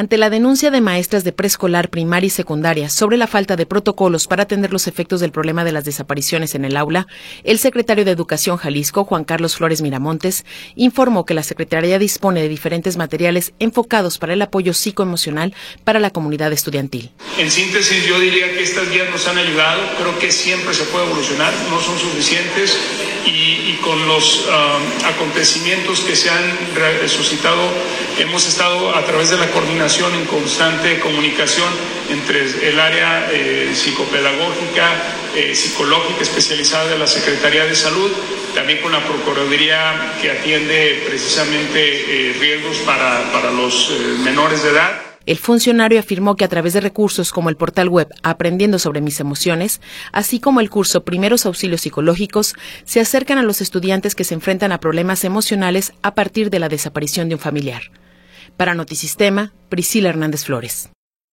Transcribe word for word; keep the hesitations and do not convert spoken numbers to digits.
Ante la denuncia de maestras de preescolar, primaria y secundaria sobre la falta de protocolos para atender los efectos del problema de las desapariciones en el aula, el secretario de Educación Jalisco, Juan Carlos Flores Miramontes, informó que la Secretaría dispone de diferentes materiales enfocados para el apoyo psicoemocional para la comunidad estudiantil. En síntesis, yo diría que estas guías nos han ayudado. Creo que siempre se puede evolucionar, no son suficientes y, y con los uh, acontecimientos que se han resucitado, hemos estado a través de la coordinación en constante comunicación entre el área eh, psicopedagógica, eh, psicológica especializada de la Secretaría de Salud, también con la Procuraduría que atiende precisamente eh, riesgos para, para los eh, menores de edad. El funcionario afirmó que a través de recursos como el portal web Aprendiendo sobre mis emociones, así como el curso Primeros Auxilios Psicológicos, se acercan a los estudiantes que se enfrentan a problemas emocionales a partir de la desaparición de un familiar. Para Notisistema, Priscila Hernández Flores.